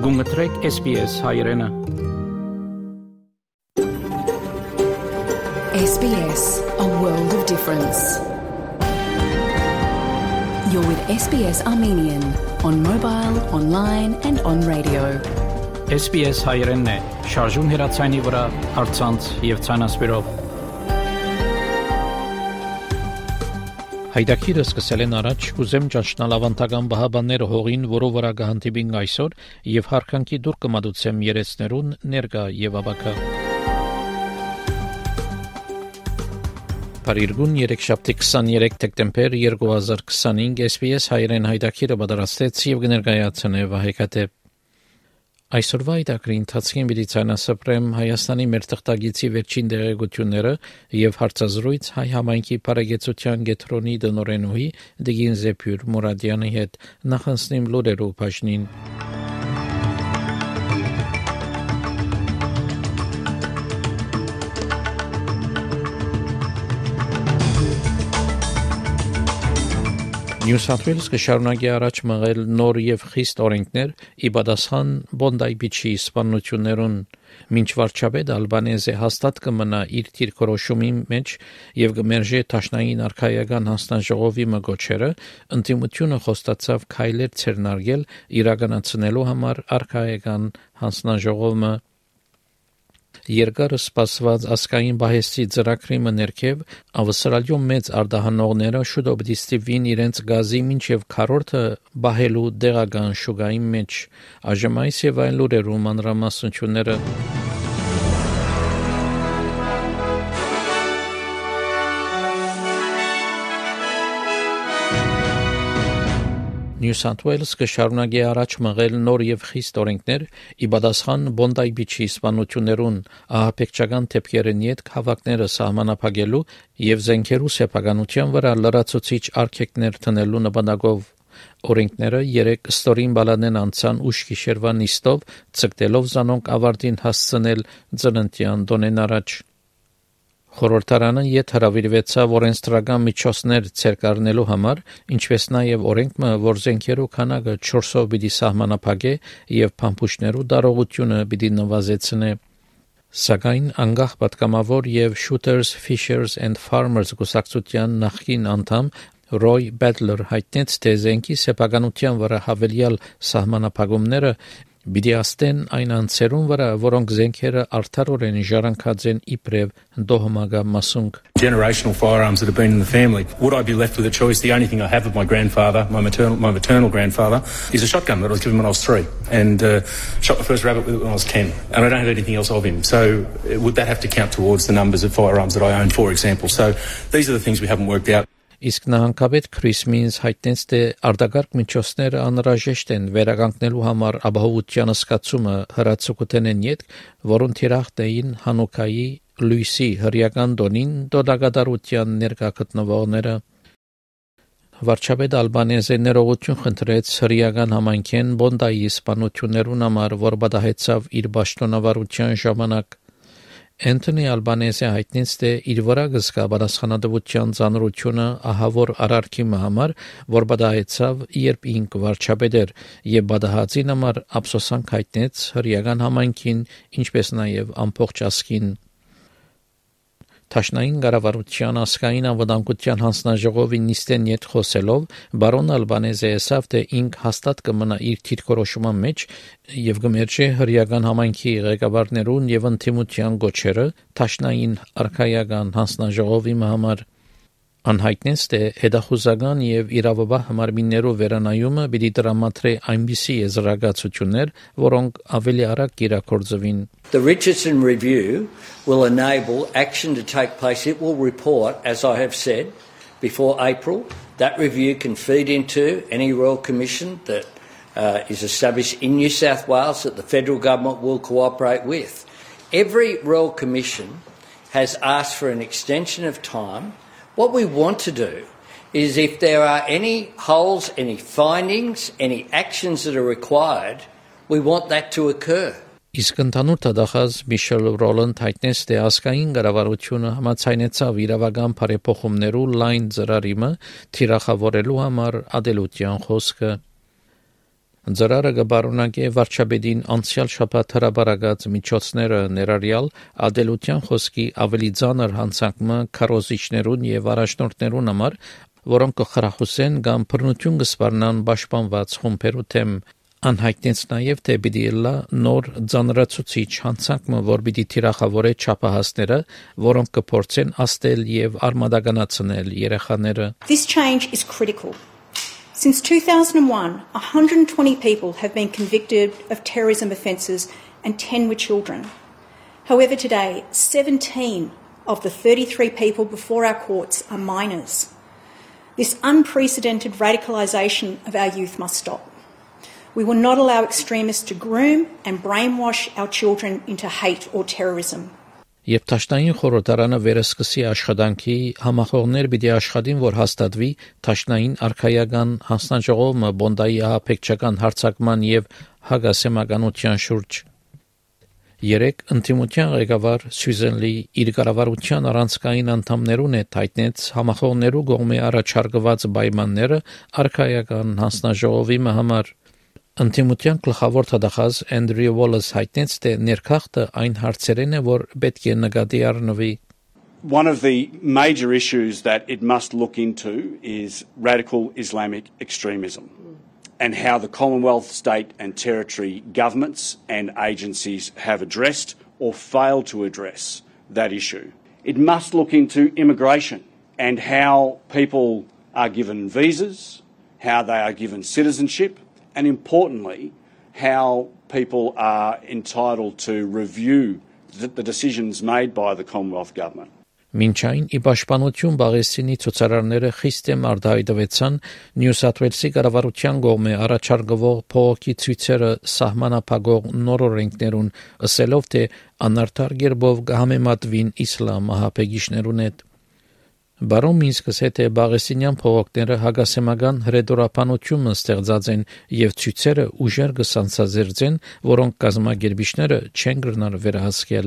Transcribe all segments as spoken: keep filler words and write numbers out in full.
Գումտրեք S B S հայրենը։ S B S, a world of difference. You're with S B S Armenian on mobile, online and on radio. S B S հայրենն է, շարժուն հեռացանի վրա, առցանց եւ ցանասպիրով։ Հայդակիրը սկսել են առաջ կուզեմ ճաշնալ ավանդական բահաբանները հողին, որով վրա գահանտիբին այսօր եւ հարկանքի դուր կմադուցեմ երեցներուն ներկա եւ ավակա։ Փարիգուն երեքշաբթի քսաներեք դեկտեմբեր երկու հազար քսանհինգ S B S հայրեն հայդակիրը պատրաստեց եւ կներկայացնե Վահեկատե։ Այսօրվա այդակրի ընթացքին պիտի ցանասպրեմ Հայաստանի մեր թղթագիտի վերջին դերակցությունները եւ հարցազրույց հայ համայնքի բարեկեցության գետրոնի դնորենուհի Դիգին Զեփյուր Մուրադյանի հետ նախանցնիմ լուրերով բաժնին։ Նյու Սաութ Ուելսը կշարունակի առաջ մղել նոր եւ խիստ օրենքներ ի պատասխան Բոնդայի բիչի սպանություններուն, մինչ վարչապետ Ալբանեզը հաստատ կմնա իր դիրքորոշումի մեջ եւ կմերժի Տաշնային արխայական հանձնաժողովի մգոչերը, ընդդիմությունը խոստացավ քայլեր ցերնարգել իրականացնելու համար արխայական հանձնաժողովը Երկար սպասված ասկային բահեսի ծրագրի ներքև ավստրալիո մեծ արտահանողները շուտով դիստիվին իրենց գազի մինչև քառորդը բահելու դեղական շուգայի մեջ այժմ այս եւ այլ լուրերու մանրամասնությունները Նյու Սաութ Ուելսը կշարունակի առաջ մղել նոր եւ խիստ օրենքներ ի պատասխան Բոնդայի բիչի սպանություններուն, ահաբեկչական դեպքերին յետ հավաքները սահմանափակելու եւ զենքերու սեփականության վրա լրացուցիչ արգելքներ տնելու նպատակով օրենքները երեք ստորին բալանեն անցան ուշ գիշերվա նիստով ցկտելով զանոնք ավարտին հասցնել ծննդյան տոնեն առաջ Խորհրդարանը յետ հրավիրվեցավ օրենսդրական միջոցներ ցերկառնելու համար, ինչպես նաև օրենքը, որ զենքերու քանակը չորսով պիտի սահմանափակե եւ փամփուշտներու դարողությունը պիտի նվազեցնե։ Սակայն անգախ պատգամավոր եւ Shooters, Fishers and Farmers գուսակցության նախկին անդամ Roy Badler հայտնեց, թե զենքի սեփականության վրա հավելյալ սահմանափակումները Պիտի աստեն այն անձերուն վրա, որոնք զենքերը արդարորեն ժառանգած են իբրև դոհմագա մասունք։ Generational firearms that have been in the family. Would I be left with a choice? The only thing I have of my grandfather, my maternal, my maternal grandfather, is a shotgun that I was given when I was three, and uh, shot my first rabbit with it when I was ten, and I don't have anything else of him. So would that have to count towards the numbers of firearms that I own, for example? So these are the things we haven't worked out. Իսկ նահանգապետ Քրիս Մինս հայտնեց, թե արտակարգ միջոցները անհրաժեշտ են վերականգնելու համար ապահովության սկացումը հրացակության են յետ, որոնց թիրախտ էին Հանուկայի լույսի հրյական տոնին դոդագադարության ներկա գտնվողները։ Վարչապետ Ալբանեզը ներողություն խնդրեց հրյական համայնքեն Բոնդայի սպանություններուն համար, որ պատահեցավ իր պաշտոնավարության ժամանակ։ Anthony Albanese հայտնեց, թե իր վրա գզկա պատասխանատվության ծանրությունը ահավոր արարքի համար, որ պատահեցավ, երբ ինք վարչապետ էր, եւ պատահածին համար ափսոսանք հայտնեց հրյական համայնքին, ինչպես նաեւ ամբողջ ազգին։ Տաշնային կառավարության ասկային անվտանգության հանձնաժողովի նիստեն յետ խոսելով, բարոն Ալբանեզը ասավ, թե ինք հաստատ կմնա իր դիրքորոշման մեջ եւ կմերժի հրյական համայնքի ղեկավարներուն եւ ընդդիմության գոչերը Տաշնային արխայական հանձնաժողովի համար Անհայտնեց, թե հետախուզական եւ իրավաբան համարմիններով վերանայումը պիտի տրամադրի այնպիսի եզրակացություններ, որոնք ավելի արագ կիրակորձվին։ The Richardson Review will enable action to take place. It will report, as I have said, before April. That review can feed into any Royal Commission that uh, is established in New South Wales that the federal government will cooperate with. Every Royal Commission has asked for an extension of time. What we want to do is if there are any holes, any findings, any actions that are required, we want that to occur. Իսկ ընդհանուր տվյալահաշ Միշել Ռոլանդ հայտնեց, թե ազգային կառավարությունը համաձայնեցավ իրավական բարեփոխումներու լայն ծրարիմը թիրախավորելու համար ադելության խոսքը։ Ձրարը գբարունագե վարչապետին անցյալ շաբաթ հրաբարացած միջոցները ներառյալ ադելության խոսքի ավելի ծանր հանցանքը քարոզիչներուն եւ առաջնորդներուն համար, որոնք կխրախուսեն կամ բռնություն կսպառնան պաշտպանված խումբերու թեմ, անհայտնեց նաև թե պիտի լա նոր ծանրացուցիչ հանցանքը, որ պիտի թիրախավորե չափահասները, որոնք կփորձեն աստել եւ արմատականացնել երեխաները. This change is critical. Since two thousand one, one hundred twenty people have been convicted of terrorism offences and ten were children. However, today, seventeen of the thirty-three people before our courts are minors. This unprecedented radicalisation of our youth must stop. We will not allow extremists to groom and brainwash our children into hate or terrorism. Երբ Թաշնային խորհրդարանը վերսկսի աշխատանքի, համախոհներ պիտի աշխատին, որ հաստատվի Թաշնային արքայական հանձնաժողովը Բոնդայի ահաբեկչական հարձակման եւ հագասեմականության շուրջ. Երեք ընդդիմության ղեկավար Սյուզեն Լի իր կառավարության առանցքային անդամներուն է հայտնեց համախոհներու կողմէ առաջարկված պայմանները արքայական հանձնաժողովի համար. Ընդդիմության գլխավոր թադախազ Andrew Wallace հայտնեց, թե ներքախտը այն հարցերեն է, որ պետք է նկատի առնվի. One of the major issues that it must look into is radical Islamic extremism and how the Commonwealth, state and territory governments and agencies have addressed or failed to address that issue. It must look into immigration and how people are given visas, how they are given citizenship, and importantly, how people are entitled to review the, the decisions made by the Commonwealth Government. Մինչայն ի պաշտպանություն Բաղեսինի ցուցարարները խիստ եմ արտահայտվեցան Նյու Սաթ Ուելսի կառավարության կողմէ առաջարկվող փողոքի ցույցերը սահմանափակող նոր օրենքներուն, ասելով թե անարդար գերբով կհամեմատվին իսլամ ահաբեկիչներուն հետ. Բարոն Մինսկս հետե Բաղեսինյան փողոքները հագասեմական հրետորապանությունը ստեղծած են եւ ցույցերը ուժեր կսանցազերծեն, որոնք կազմակերպիչները չեն գրնար վերահսկել.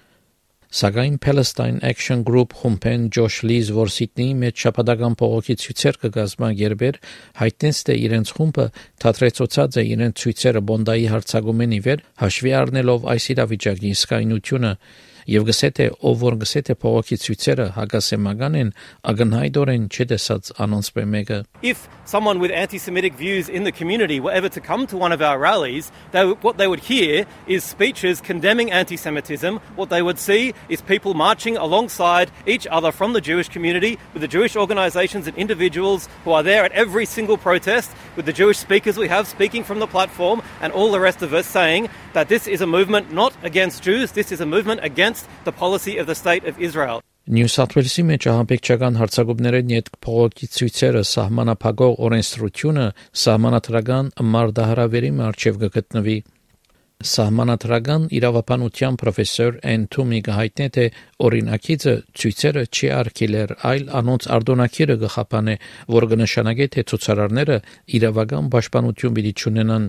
Սակայն Palestine Action Group խումբեն Ջոշ Լիզ, որ Սիդնեի մեջ շաբաթական փողոքի ցույցեր կկազմակերպեր, հայտնեց, թե իրենց խումբը թատրեցուցած է իրենց ցույցերը Բոնդայի հարձակումին ի վեր, հաշվի առնելով այս իրավիճակի իսկայնությունը, եւ գսե թե ով որ գսե թե փողոքի ցույցերը հագասեմական են, ագնհայտորեն չտեսած անոնց մեկը. If someone with anti-Semitic views in the community were ever to come to one of our rallies, they, what they would hear is speeches condemning anti-Semitism. What they would see is people marching alongside each other from the Jewish community with the Jewish organisations and individuals who are there at every single protest, with the Jewish speakers we have speaking from the platform, and all the rest of us saying that this is a movement not against Jews, this is a movement against the policy of the state of Israel. Նյու Սաթ Ուելսի մեջ ահաբեկչական հարձակումներն հետ փողոքի ցույցերը սահմանափակող օրենսդրությունը սահմանադրական մարդահրավերի առջև կգտնվի. Սահմանադրական իրավաբանության պրոֆեսոր Էնթումի հայտնի թե օրինակիցը ցույցերը չի արգելեր, այլ անոնց արտոնակիրը կխափանե, որ կնշանակե թե ցուցարարները իրավական պաշտպանություն պիտի ունենան.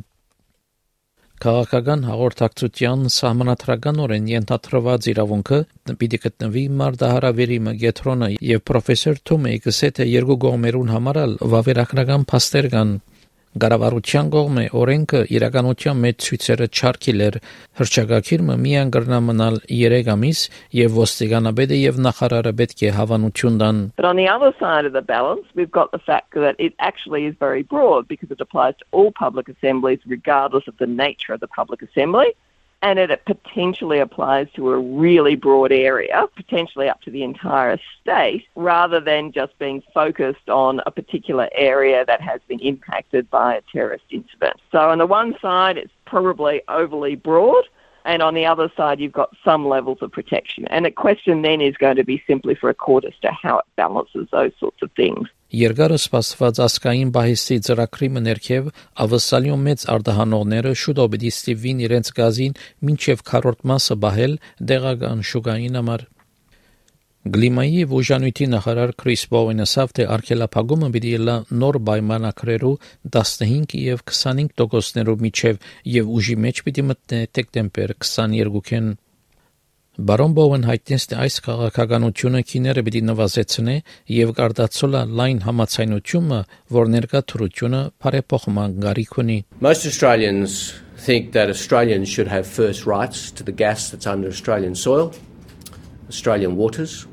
Քաղաքական հաղորդակցության սահմանադրականորեն ենթադրված իրավունքը պիտի գտնվի մարդահրավերի մգետրոնը եւ պրոֆեսոր Թումեի գսե թե երկու կողմերուն համար վավերագրական փաստեր կան. Կառավարության կողմէ օրենքը իրականության մեջ ցույցերը չարգելեր, հրճակագիրը միայն կրնա մնալ երեք ամիս եւ ոստիկանապետը եւ նախարարը պետք է հավանություն տան. But on the other side of the balance, we've got the fact that it actually is very broad because it applies to all public assemblies regardless of the nature of the public assembly. And it potentially applies to a really broad area, potentially up to the entire state, rather than just being focused on a particular area that has been impacted by a terrorist incident. So on the one side, it's probably overly broad, and on the other side, you've got some levels of protection. And the question then is going to be simply for a court as to how it balances those sorts of things. Երկարը սպասված ասկային բահիսի ծրագրի ներքև ավսալյոն մեծ արտահանողները շուտով պիտի ստիպվին իրենց գազին մինչև քառորդ մասը բահել դեղական շուկային համար. Գլիմայի ոժանույթի նախարար Քրիս Բոուենը ասավ, թե արգելափակումը պիտի լա նոր պայմանագրերու տասնհինգ եւ քսանհինգ տոկոսներով միջև եւ ուժի մեջ պիտի մտնե դեկտեմբեր քսաներկուին. Բարոն Բոուեն հայտնեց, թե այս քաղաքականությունը քիները պիտի նվազեցնե եւ կարդացոլա լայն համացայնությունը, որ ներկա թրությունը բարեփոխման գարիք ունի. Most Australians think that Australians should have first rights to the gas that's under Australian soil, Australian waters,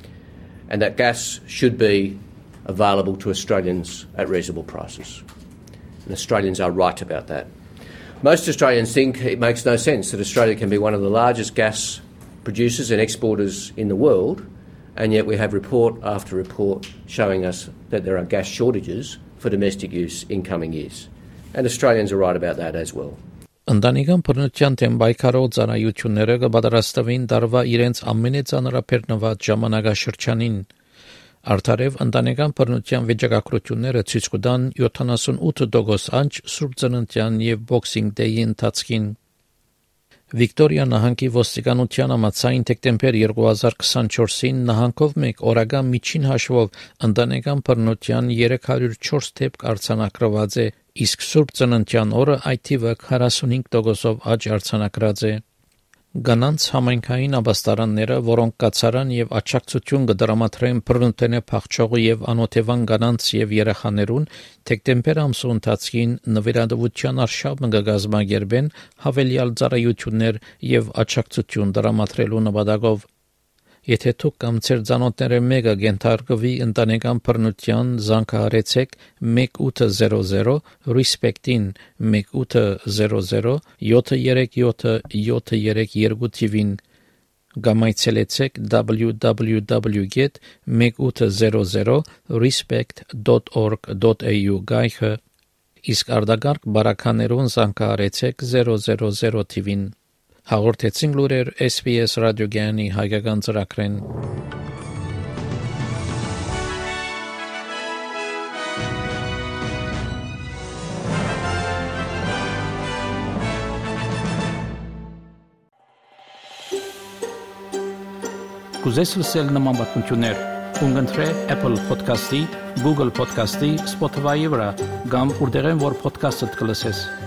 and that gas should be available to Australians at reasonable prices. And Australians are right about that. Most Australians think it makes no sense that Australia can be one of the largest gas producers and exporters in the world, and yet we have report after report showing us that there are gas shortages for domestic use in coming years. And Australians are right about that as well. Ընտանեկան բռնության դեմ պայքարող ծառայությունները կպատրաստվին դարվա իրենց ամենածանրաբեռնված ժամանակաշրջանին. Արդարև ընտանեկան բռնության վիճակագրությունները ցույց կտան յոթանասունութ տոկոս աճ Սուրբ Ծննդյան եւ Boxing Day-ի ընթացքին. Վիկտորիա նահանգի ոստիկանության համաձայն դեկտեմբեր երկու հազար քսանչորսին նահանգով մեկ օրական միջին հաշվով ընտանեկան բռնության երեք հարյուր չորս դեպք արձանագրված է, իսկ Սուրբ Ծննդյան օրը այդ թիվը քառասունհինգ տոկոսով աճ արձանագրած է. Գանանց համայնքային ապաստարանները, որոնք կացարան եւ աջակցություն կդրամատրեն բռնութենե փախչողի եւ անօթևան գանանց եւ երեխաներուն, դեկտեմբեր ամսու ընթացքին նվիրատվության արշավ կգազմագերբեն հավելյալ ծառայություններ եւ աջակցություն դրամատրելու նպատակով. Եթե դուք կամ ձեր ծանոթները մեկը գենթարկվի ընտանեկան բռնության, զանգահարեցեք մեկ ութ զերո զերո Respect-ին մեկ ութ զերո զերո յոթ երեք յոթ յոթ երեք երկու թիվին կամ այցելեցեք w w w dot մեկ ութ զերո զերո respect dot org dot a u գայքը, իսկ արտակարգ բարականերուն զանգահարեցեք զերո զերո զերո թիվին. Հաղորդեցին լուրեր S B S ռադիոգյանի հայկական ծրագրեն. Կուզես լսել նման բանություններ, կընտրե Apple Podcast-ի, Google Podcast-ի, Spotify-ի վրա, կամ որտեղեն որ podcast-ը կլսես.